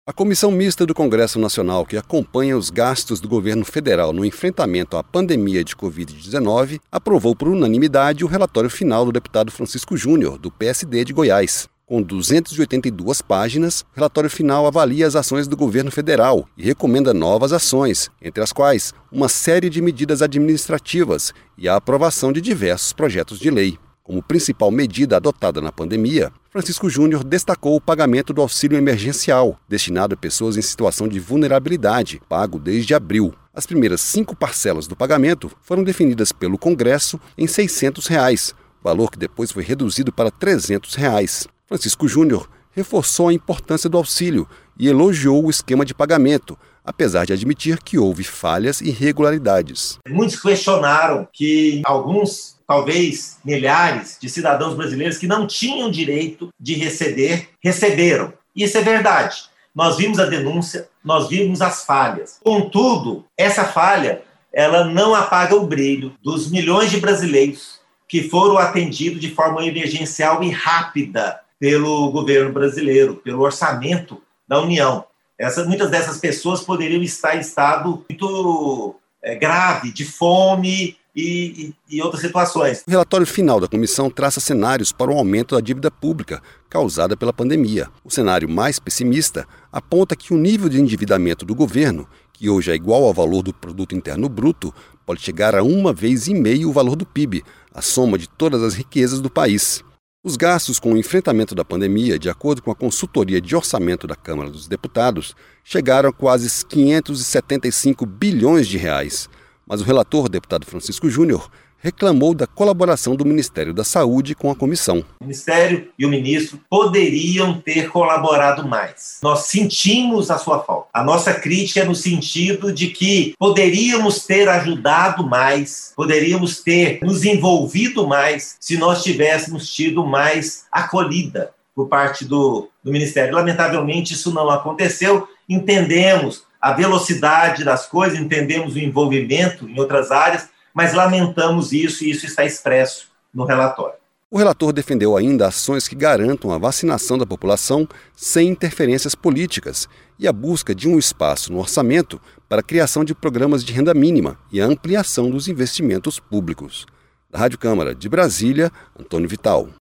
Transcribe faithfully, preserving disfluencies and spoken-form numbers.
A Comissão Mista do Congresso Nacional, que acompanha os gastos do governo federal no enfrentamento à pandemia de covid dezenove, aprovou por unanimidade o relatório final do deputado Francisco Júnior, do P S D de Goiás. Com duzentas e oitenta e duas páginas, o relatório final avalia as ações do governo federal e recomenda novas ações, entre as quais uma série de medidas administrativas e a aprovação de diversos projetos de lei. Como principal medida adotada na pandemia, Francisco Júnior destacou o pagamento do auxílio emergencial, destinado a pessoas em situação de vulnerabilidade, pago desde abril. As primeiras cinco parcelas do pagamento foram definidas pelo Congresso em seiscentos reais, valor que depois foi reduzido para trezentos reais. Francisco Júnior reforçou a importância do auxílio e elogiou o esquema de pagamento, apesar de admitir que houve falhas e irregularidades. Muitos questionaram que alguns, talvez milhares de cidadãos brasileiros que não tinham direito de receber, receberam. Isso é verdade. Nós vimos a denúncia, nós vimos as falhas. Contudo, essa falha, ela não apaga o brilho dos milhões de brasileiros que foram atendidos de forma emergencial e rápida pelo governo brasileiro, pelo orçamento da União. Essa, muitas dessas pessoas poderiam estar em estado muito é, grave, de fome e, e, e outras situações. O relatório final da comissão traça cenários para o aumento da dívida pública causada pela pandemia. O cenário mais pessimista aponta que o nível de endividamento do governo, que hoje é igual ao valor do produto interno bruto, pode chegar a uma vez e meio o valor do P I B, a soma de todas as riquezas do país. Os gastos com o enfrentamento da pandemia, de acordo com a consultoria de orçamento da Câmara dos Deputados, chegaram a quase quinhentos e setenta e cinco bilhões de reais. Mas o relator, deputado Francisco Júnior, reclamou da colaboração do Ministério da Saúde com a comissão. O Ministério e o ministro poderiam ter colaborado mais. Nós sentimos a sua falta. A nossa crítica é no sentido de que poderíamos ter ajudado mais, poderíamos ter nos envolvido mais se nós tivéssemos tido mais acolhida por parte do, do Ministério. Lamentavelmente, isso não aconteceu. Entendemos a velocidade das coisas, entendemos o envolvimento em outras áreas, mas lamentamos isso e isso está expresso no relatório. O relator defendeu ainda ações que garantam a vacinação da população sem interferências políticas e a busca de um espaço no orçamento para a criação de programas de renda mínima e a ampliação dos investimentos públicos. Da Rádio Câmara de Brasília, Antônio Vital.